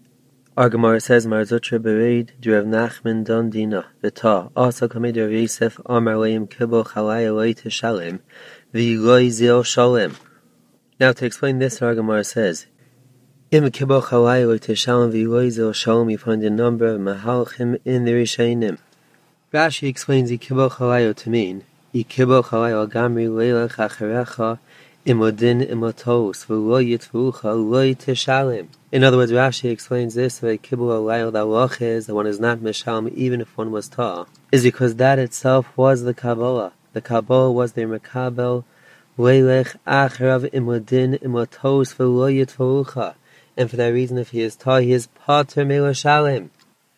Our Gemara says, Mar Zutra Bereid, Rav Nachman Don Dina, V'ta, also Kamed Rav Yosef, Amar Leim Kibbo Chalai Eloi Teshalem, V'iloi Zil Shalem. Now, to explain this, our Gemara says, Im Kibbo Chalai Eloi Teshalem, V'iloi Zil Shalem, you find a number of Mahalchim in the Rishainim. Rashi explains Ikibbo Chalayo to mean, Ikibbo Chalayo Gamri Leilach Acharecha, Imodin Imotos, V'lo Yitvucha, Loi Teshalem. In other words, Rashi explains this, that Kibbu Alayo, the halach is that one is not Meshalem even if one was Ta, is because that itself was the Kabbalah. The Kabbalah was the Mekabel, Leilech Acharav Imodin Imotos, V'lo Yitvucha. And for that reason, if he is Ta, he is Pater Me'lashalem.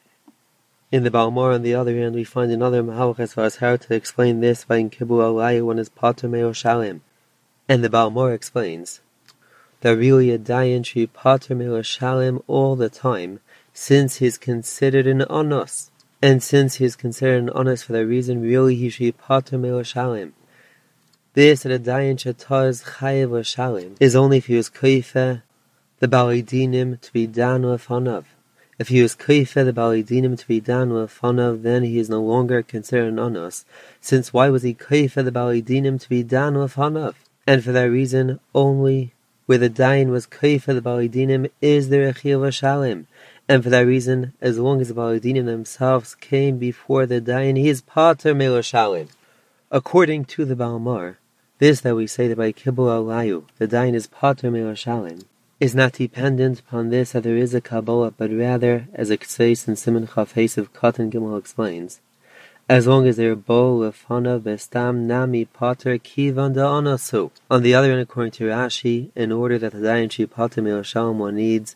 In the Baal Mora, on the other hand, we find another Mahalach as far as how to explain this, by in Kibbu Alayo, one is Pater Me'lashalem. And the Baal Mora explains that really a dayan should be pater me'lashalem all the time, since he is considered an onus. And since he is considered an onus for that reason, really he should be pater me'lashalem. This that a dayan shataz chayev l'shalem is only if he was koifa the balei dinim to be dan lefonav. If he was koifa the balei dinim to be dan lefonav, then he is no longer considered an onus. Since why was he koifa the balei dinim to be dan lefonav? And for that reason, only where the dayan was kaifa the balei dinim is there a chiyuv l'shalom, and for that reason, as long as the balei dinim themselves came before the dayan, he is pater me'lashalom. According to the Baal Mora, this that we say that by Kibbu Alayu, the dayan is pater me'lashalom, is not dependent upon this that there is a Kabbalah, but rather, as a Ktseis and Siman Chafes of Katan Gimel explains, as long as they are bo lefanav bestam nami pater kivan da'anasu. On the other hand, according to Rashi, in order that the dayan should pater me'lashalom, one needs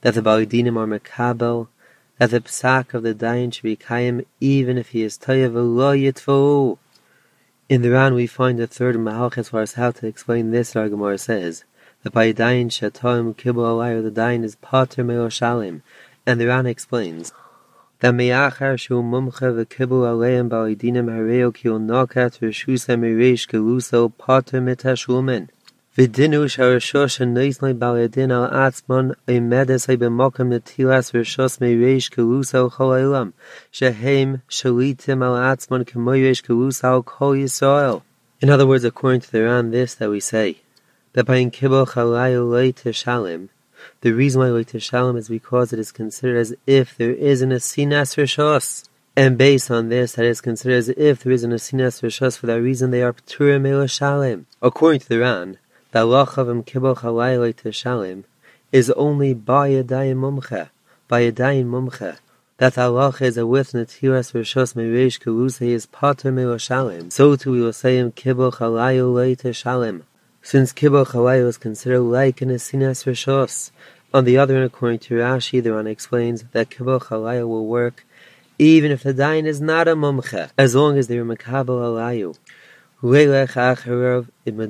that the Balidinim are Mekabel, that the Psak of the Dayan should be Kayim even if he is Tayav Lo Yitvu. In the Ran we find a third Mahalch as far as how to explain this. Our Gemara says that by Dayan Shatoim Kibul Alayu, the Dayan is Pater Me'oshalim, and the Ran explains that Me'achar Shu Mumcha V'Kibul Alayim Balidinim Hareo Ki Unokat Rishusam Ereish Geluso Pater Mitashlumen. V'dinu sharashosh ha'noisnoi baladin al atzmon oimedes ha'b'mokem netilas rishos me'reish kelusa chol ha'olam shehem shalitim al atzmon k'moy reish kelusa al kol Yisrael. In other words, according to the Ran, this that we say, that by in kibul chalayu loy teshalim, the reason why loy teshalim is because it is considered as if there is an asinas rishos. And based on this, that is considered as if there is an asinas rishos, for that reason they are p'turim me'oshalim. According to the Ran, the halacha of kibul chalayla teshalim is only by a dayan mumcha, by a dayan mumcha. That halacha is a with netiras rishos mereish kelusa is pater me'oshalim. So too we will say in kibul chalayla teshalim, since kibul chalayla is considered like an asinas rishos. On the other hand, according to Rashi, the Ran explains that kibul chalayla will work even if the dayan is not a mumcha, as long as they are mekabel alayu. That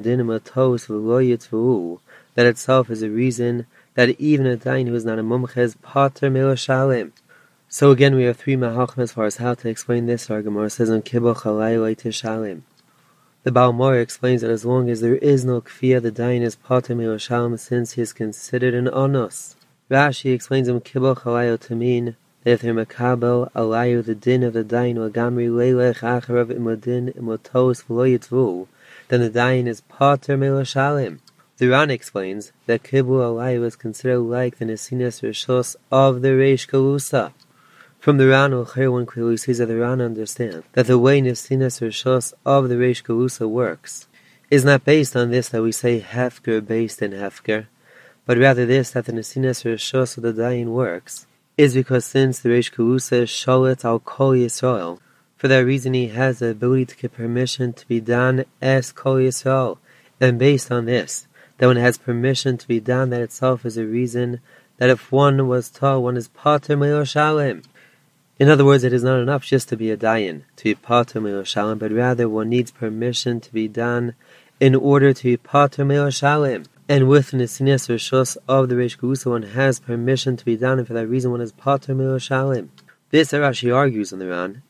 itself is a reason that even a dayan who is not a mumcha is pater me'oshalim. So again, we have three mahachim as far as how to explain this. Our Gemara says on kibul chalayla teshalim. The Baal Mor explains that as long as there is no kfiyah, the dayan is pater me'oshalim since he is considered an onus. Rashi explains on kibul chalayla to mean that if they're makabel alayu the din of the dayan lagamri leilech acharav imodin imotos v'lo yitzvu, then the dayan is pater me'oshalim. The Ran explains that kibul alayu is considered like the nesinas rishos of the reish kalusa. From the Ran, one clearly sees that the Ran understands that the way nesinas rishos of the reish kalusa works is not based on this that we say hefker based in hefker, but rather this that the nesinas rishos of the dayan works is because since the Reish Kalusa is Shalit al Kol Yisrael, for that reason he has the ability to get permission to be done as Kol Yisrael. And based on this, that one has permission to be done, that itself is a reason that if one was taught, one is pater me'oshalim. In other words, it is not enough just to be a dayan, to be pater me'oshalim, but rather one needs permission to be done in order to be pater me'oshalim. And with the nesinas rishos of the Reish Kalusa, one has permission to be done, and for that reason one is pater me'oshalim. This, Rashi argues on the Ran,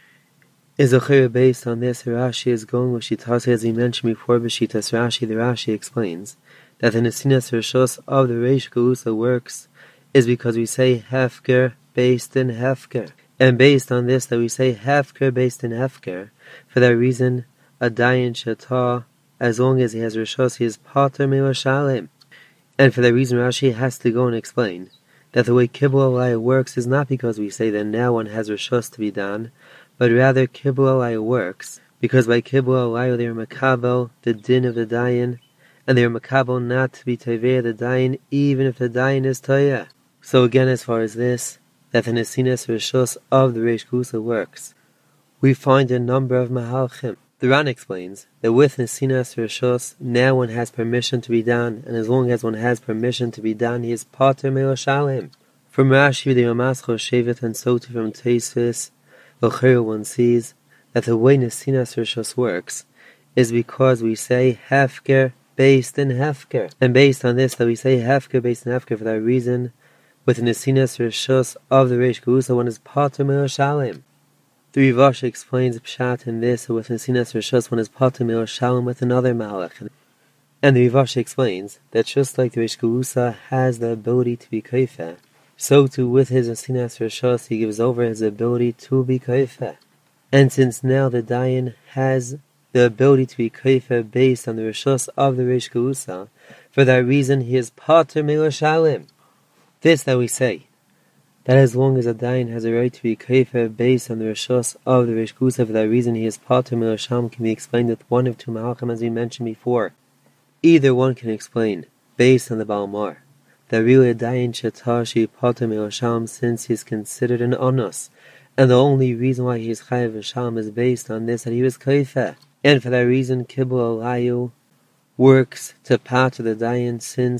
is a chayr based on this. Rashi is going with Shitase, as he mentioned before, B'Shitas Rashi. The Rashi explains that the nesinas rishos of the Reish Kalusa works is because we say hefker based in hefker. And based on this, that we say hefker based in hefker, for that reason, a dayan shatah, as long as he has rishos, he is pater me'oshalim. And for that reason, Rashi has to go and explain that the way kibul alayah works is not because we say that now one has rishos to be done, but rather kibul alayah works because by kibul alayah they are makabel the din of the dayan, and they are makabel not to be tevei the dayan even if the dayan is toya. So again, as far as this, that the nesinas rishos of the Reish Kalusa works, we find a number of mahalchim. The Ran explains that with nesinas rishos, now one has permission to be done, and as long as one has permission to be done, he is pater me'oshalim. From Rashi, the Ramas Choshevet, and so too from Teisvis, L'chayr one sees that the way nesinas rishos works is because we say hefker based in hefker, and based on this that we say hefker based in hefker, for that reason, with nesinas rishos of the Reish Kalusa, one is pater me'oshalim. The Rivash explains Pshat in this, that with nesinas rishos one is pater me'oshalim with another malach. And the Rivash explains that just like the Reish Kalusa has the ability to be kaifeh, so too with his nesinas rishos he gives over his ability to be kaifeh. And since now the dayan has the ability to be kaifeh based on the rishos of the Reish Kalusa, for that reason he is pater me'oshalim. This that we say, that as long as a dayan has a right to be kaifeh based on the rishos of the Reish Kalusa, for that reason he is pater me'oshalim, can be explained with one of two malachim, as we mentioned before. Either one can explain, based on the Baal Mor, that really a dayan shatah she pater me'oshalim since he is considered an onus, and the only reason why he is chayav v'shalom is based on this, that he was kaifeh. And for that reason, kibul alayu works to pater the dayan since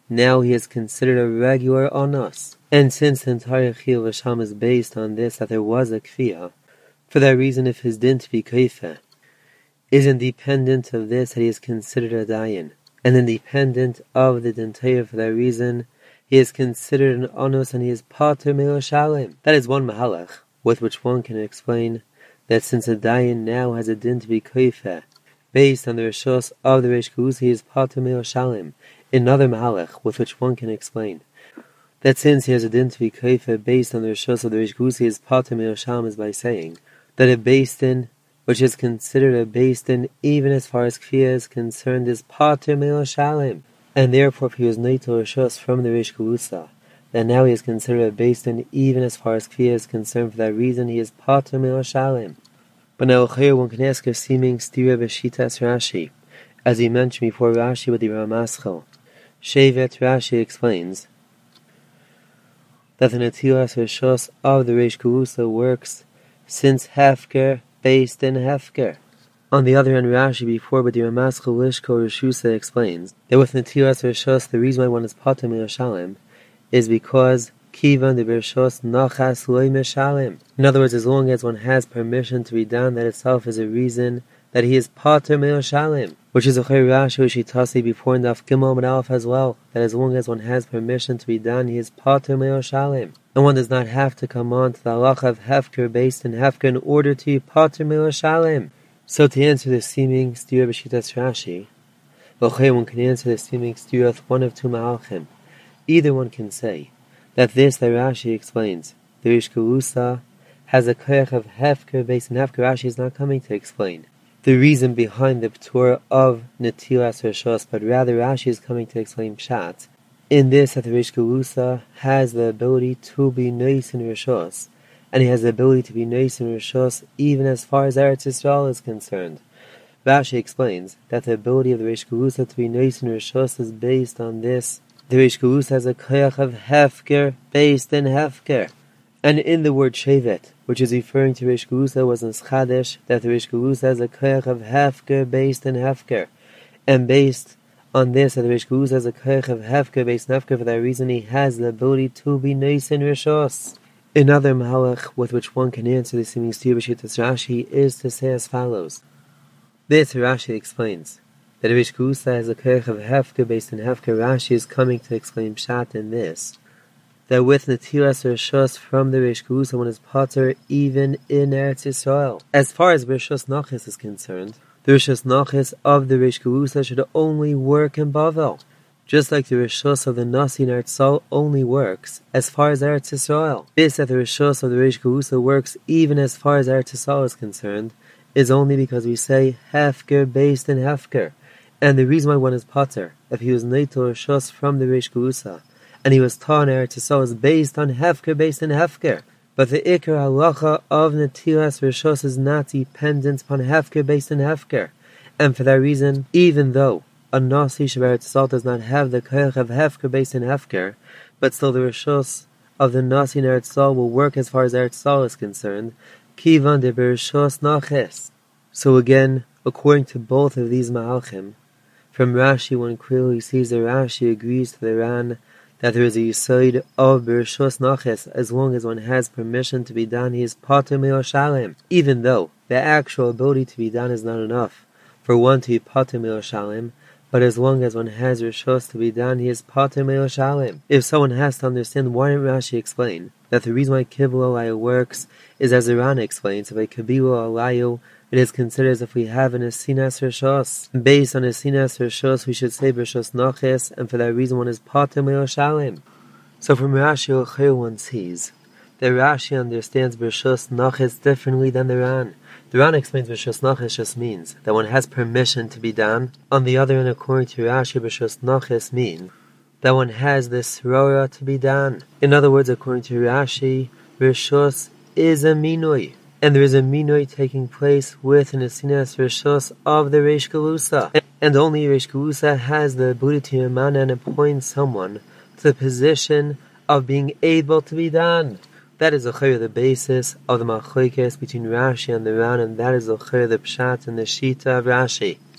now he is considered a regular onus. And since the entire Chiyuv Hashem is based on this, that there was a kfiyah, for that reason, if his din to be kaifa is independent of this, that he is considered a dayan, and independent of the dintayah, for that reason, he is considered an onus and he is pater me'oshalim. That is one mahalach with which one can explain that since a dayan now has a din to be kaifa, based on the rishos of the Reish Galusa, he is pater me'oshalim. Another mahalach with which one can explain that since he has a din to be kaifa based on the rishos of the Reish Galusa, he is pater me'oshalim, is by saying that a based din, which is considered a based din even as far as kfiyah is concerned, is pater me'oshalim, and therefore if he was neitel rishos from the Reish Galusa, then now he is considered a based din even as far as kfiyah is concerned. For that reason, he is pater me'oshalim. But now here one can ask a seeming stira b'shitas Rashi, as he mentioned before Rashi with the Ramaschal. Shevet Rashi explains that the netilas rishos of the Reish Galusa works since hefker based in hefker. On the other hand, Rashi before with the Ramaschal Lishko Rishusa explains that with netilas rishos, the reason why one is pater me'oshalim is because kivan de rishos nachas loy meshalim. In other words, as long as one has permission to be done, that itself is a reason that he is pater me'oshalim, which is a chay Rashi Shitasi before in Daf Gimel and Aleph as well, that as long as one has permission to be done, he is pater me'oshalim, and one does not have to come on to the halacha of hefker based in hefker in order to be pater me'oshalim. So to answer the seeming stira b'shitas Rashi, l'chay one can answer the seeming stira with one of two mahalchim. Either one can say that this that Rashi explains, the Reish Galusa has a koyach of hefker based in hefker. Rashi is not coming to explain the reason behind the p'tur of netilas rishos, but rather Rashi is coming to explain pshat. In this, that the Reish Galusa has the ability to be nice in rishos, and he has the ability to be nice in rishos even as far as Eretz Yisrael is concerned. Rashi explains that the ability of the Reish Galusa to be nice in rishos is based on this. The Reish Galusa has a koyach of hefker based in hefker. And in the word shevet, which is referring to Reish Galusa, was in Chadesh, that the Reish Galusa has a koyach of hefker based in hefker. And based on this, that the Reish Galusa has a koyach of hefker based in hefker, for that reason he has the ability to be nice in rishos. Another mahalach with which one can answer the seeming stira b'shitas Rashi is to say as follows. This Rashi explains that Reish Galusa has a koyach of hefker based in hefker. Rashi is coming to explain pshat in this, that with netilas rishos from the Reish Galusa, one is pater even in Eretz Yisrael. As far as rishos nachis is concerned, the rishos nachis of the Reish Galusa should only work in Bavel, just like the rishos of the Nasi in Eretz Yisrael only works as far as Eretz Yisrael. This that the rishos of the Reish Galusa works even as far as Eretz Yisrael is concerned is only because we say hefker based in hefker. And the reason why one is pater, if he was neitel rishos from the Reish Galusa, and he was taught in Eretz Yisrael, is based on hefker based in hefker. But the ikar halacha of netilas rishos is not dependent upon hefker based in hefker. And for that reason, even though a nasi Eretz Yisrael does not have the koyach of hefker based in hefker, but still the rishos of the nasi in Eretz Yisrael will work as far as Eretz Yisrael is concerned. Kivan de berishos naches. So again, according to both of these mahalchim, from Rashi one clearly sees that Rashi agrees to the Ran that there is a yisoid of berishos naches. As long as one has permission to be done, he is pater me'oshalim, even though the actual ability to be done is not enough for one to be pater me'oshalim. But as long as one has rishos to be done, he is pater me'oshalim. If someone has to understand, why didn't Rashi explain that the reason why kibbul alayu works is as the Ran explains, if a kibbul alayu, it is considered as if we have an esinas rishos. Based on esinas rishos, we should say rishos naches, and for that reason one is pater me'oshalim. So from Rashi Ochel one sees that Rashi understands rishos naches differently than the Ran. The Ran explains rishos naches just means that one has permission to be done. On the other hand, according to Rashi, rishos naches mean that one has the srora to be done. In other words, according to Rashi, rishos is a minui, and there is a minui taking place with an esinas rishos of the Reish Galusa, and only Reish Galusa has the ability to emana and appoint someone to the position of being able to be done. That is the basis of the machlokes between Rashi and the Ran, and that is the pshat and the shita of Rashi.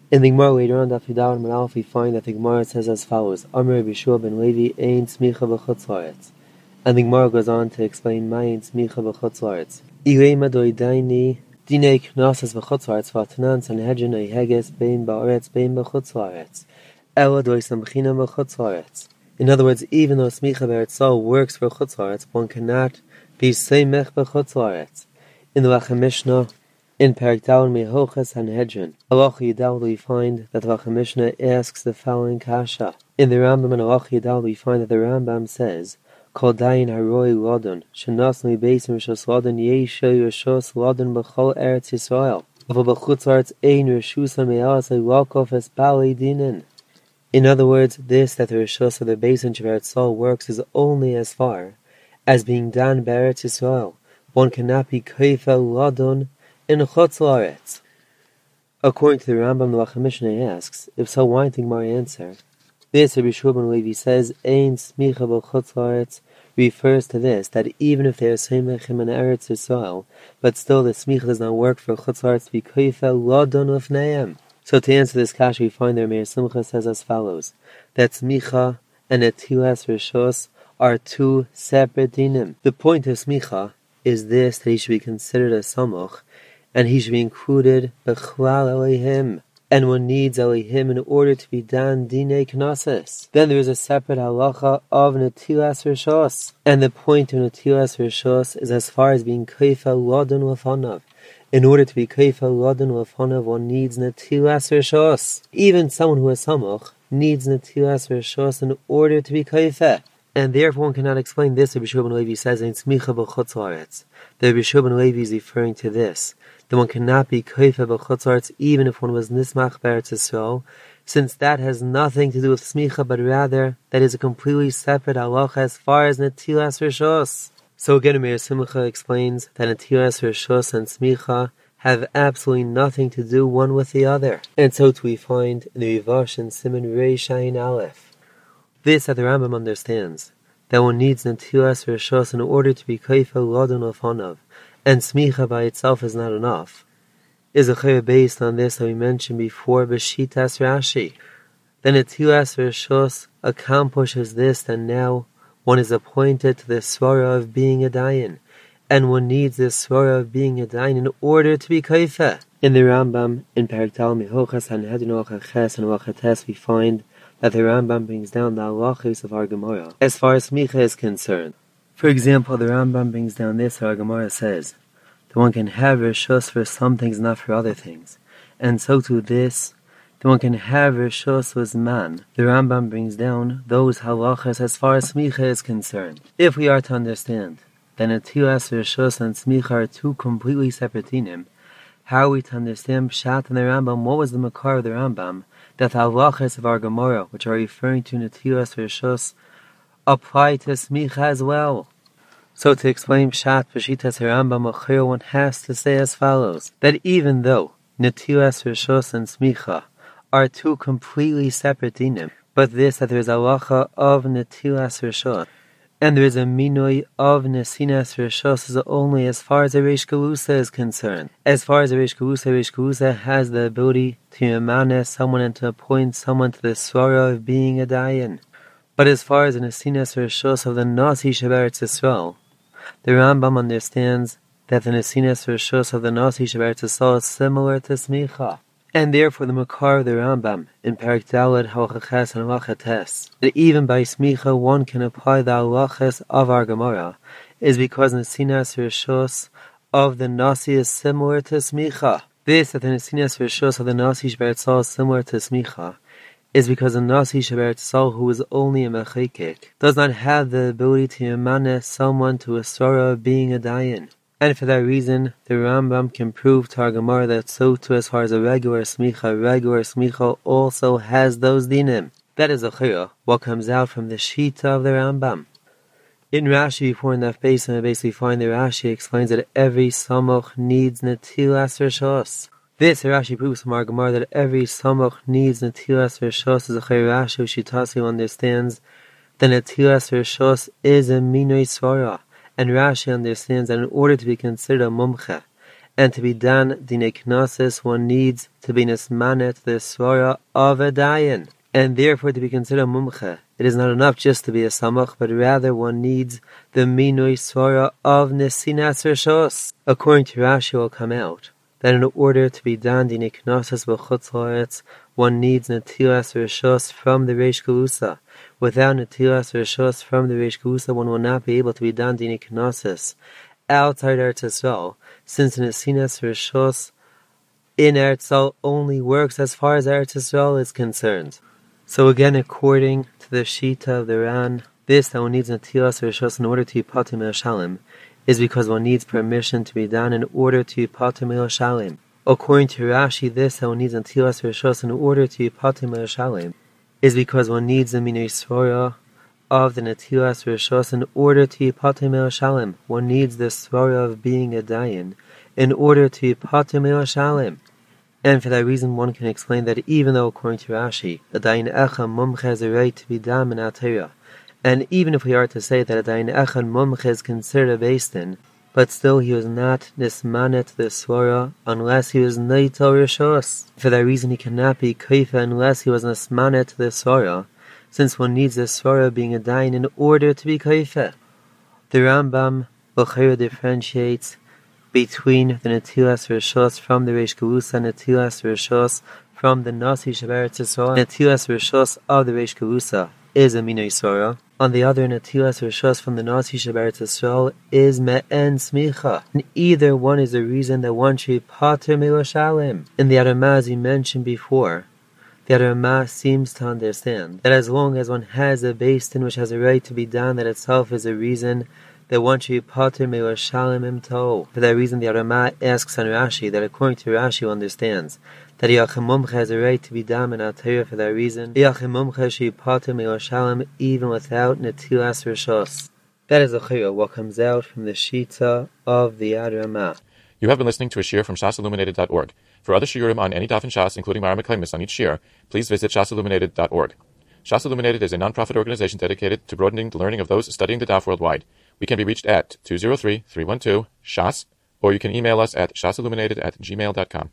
In the Gemara later on, Daf Yudal and Malaf, we find that the Gemara says as follows: Amar Rabbi Yeshua ben Levi ein smicha b'chutz la'aretz. And the Gemara goes on to explain my ein smicha b'chutz la'aretz. Ilei madoi daini dinei knasas b'chutz la'aretz v'atanan sanhedrin eiheges bein ba'aretz bein b'chutz la'aretz ela doi samchina b'chutz la'aretz. In other words, even though smicha b'eretzal works for chutz la'aretz, one cannot be seimech b'chutz la'aretz. In the Lachem Mishnah, in Perek Daled Mehochas Sanhedrin, Halacha Yudal, we find that the Lachem Mishnah asks the following kasha. In the Rambam and Halacha Yudal, we find that the Rambam says, Kol dayin haroi lodon, shenas li beisim rishos lodon yesho rishos lodon b'chol Eretz Yisrael, aval b'chutz la'aretz ein rishusa me'alas le'walkof es ba'alei dinin. In other words, this that the rishos of the Beis Din Eretz works is only as far as being done by Eretz Yisrael. One cannot be kofel lodon in chutz la'aretz. According to the Rambam, the Lachem Mishnah asks, if so, why did the Gemara answer? This, Rabbi Yeshua ben Levi says, ein smicha b'chutz la'aretz, refers to this, that even if they are seimechim in Eretz Yisrael, but still the smicha does not work for chutz la'aretz to be kofel lodon lefneihem. So to answer this kasha, we find there Meir Simcha says as follows, that smicha and netilas rishos are two separate dinim. The point of smicha is this, that he should be considered a samuch, and he should be included b'chlal elohim, and one needs elohim in order to be done dinei knases. Then there is a separate halacha of netilas rishos, and the point of netilas rishos is as far as being kofel lodon lefanav. In order to be kofel lodon lefanav, one needs netilas rishos. Even someone who is samuch needs netilas rishos in order to be kofel. And therefore one cannot explain this. Rabbi Yeshua ben Levi says in smicha b'chutz la'aretz. The Rabbi Yeshua ben Levi is referring to this, that one cannot be kofel b'chutz la'aretz even if one was nismach b'Eretz Yisrael, since that has nothing to do with smicha, but rather that is a completely separate halacha as far as netilas rishos. So again, Meir Simcha explains that netilas rishos and smicha have absolutely nothing to do one with the other. And so too we find in the Rivash and Siman Reish Ayin Aleph. This that the Rambam understands, that one needs netilas rishos in order to be kofel lodon lefanav, and smicha by itself is not enough, is a chayah based on this that we mentioned before, b'shitas Rashi. The netilas rishos accomplishes this, that now one is appointed to the svara of being a dayan, and one needs the svara of being a dayan in order to be kofel. In the Rambam, in Perek Daled Mehochas Sanhedrin Halacha Ches and Halacha Tes, we find that the Rambam brings down the halachos of our Gemara as far as smicha is concerned. For example, the Rambam brings down this, our Gemara says that one can have rishos for some things, not for other things. And so to this, that one can have rishos with man. The Rambam brings down those halachos as far as smicha is concerned. If we are to understand that netilas rishos and smicha are two completely separate dinim, how are we to understand Pshat in the Rambam? What was the makar of the Rambam? That the halachas of our Gemara, which are referring to netilas rishos, apply to smicha as well. So to explain Pshat Peshitas Rambam, one has to say as follows, that even though netilas rishos and smicha are two completely separate dinim, but this that there is a halacha of netilas rishos, and there is a minoi of nesinas rishos, is only as far as a Reish Galusa is concerned. As far as a Reish Galusa, Reish Galusa has the ability to yamane someone and to appoint someone to the svara of being a dayan. But as far as the nesinas rishos of the Nasi Sheberetz Yisrael, the Rambam understands that the nesinas rishos of the Nasi Sheberetz Yisrael is similar to smicha. And therefore the makar of the Rambam in Perek Daled Halacha Ches and Halacha Tes, that even by smicha one can apply the halachas of our Gemara, is because nesinas rishos of the Nasi is similar to smicha. This that the nesinas rishos of the Nasi Sheberetz is similar to smicha is because the Nasi Sheberetz, who is only a mechekek, does not have the ability to yamane someone to a svara of being a dayan. And for that reason, the Rambam can prove to our Gemara that so too as far as a regular smicha, regular smicha also has those dinim. That is a chiyah, what comes out from the shita of the Rambam. In Rashi, before in that base, and I basically find that Rashi explains that every samoch needs netilas rishos. This Rashi proves from our Gemara that every samoch needs netilas rishos, is a chiyah Rashi, Shitasi understands that netilas rishos is a minoi svara. And Rashi understands that in order to be considered a mumche And to be dan dine knossos, one needs to be nismanet the svara of a dayan. And therefore to be considered mumche, it is not enough just to be a samach, but rather one needs the minui svara of nesinas rishos. According to Rashi, will come out that in order to be dan dine knossos b'chutz la'aretz, one needs netilas rishos from the Reish Galusa. Without netilas rishos from the Reish Galusa, one will not be able to be dan dine knossos outside Eretz Yisrael, since the nesinas rishos in Eretz Yisrael only works as far as Eretz Yisrael is concerned. So again, according to the Shita of the Ran, this that one needs netilas rishos in order to be patur me'ashalim is because one needs permission to be done in order to be patur me'ashalim. According to Rashi, this that one needs netilas rishos in order to be patur me'ashalim is because one needs the minui svara of the netilas rishos in order to be patur me'ashalim. One needs the svara of being a dayan in order to be patur me'ashalim. And for that reason, one can explain that even though, according to Rashi, a dayan echad mumche has a right to be dam in Atera, and even if we are to say that a dayan echad mumche is considered a beis din, but still he was not nismanet the svara unless he was neitel rishos. For that reason, he cannot be kaifa unless he was nismanet the svara, since one needs the svara being a dayan in order to be kaifa. The Rambam Bechira differentiates between the netilas rishos from the Reish Galusa and netilas rishos from the Nasi Sheberetz Yisrael. Netilas rishos of the Reish Galusa is a minui svara. On the other, netilas rishos from the Nasi Sheberetz Yisrael is me'en smicha. And either one is the reason that one should be patur me'ashalim. In the Adamah, as we mentioned before, the Adamah seems to understand that as long as one has a beis din which has a right to be done, that itself is a reason that one should be patur me'ashalim imto. For that reason, the Adamah asks on Rashi that according to Rashi, who understands that Yachim Mumche has a right to be dam in Atera. For that reason, Yachim Mumche should be patur me'ashalim even without netilas rishos. That is the chiyah, what comes out from the Shita of the Adamah. You have been listening to a shiur from shas illuminated dot org. For other shiurim on any daf in Shas, including Mara Meklemis on each shiur, please visit shas illuminated dot org. Shas Illuminated is a non-profit organization dedicated to broadening the learning of those studying the daf worldwide. We can be reached at two zero three, three one two, S H A S, or you can email us at shasilluminated at gmail dot com.